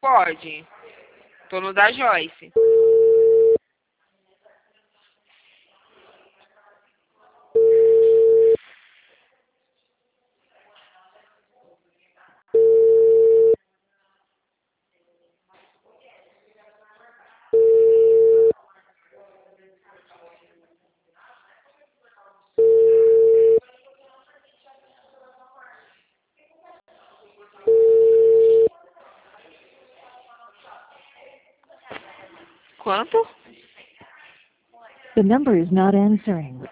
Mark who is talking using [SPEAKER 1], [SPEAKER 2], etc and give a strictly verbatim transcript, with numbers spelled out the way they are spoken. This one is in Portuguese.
[SPEAKER 1] Pode. Tô no da Joyce. Quanto?
[SPEAKER 2] The number is not answering.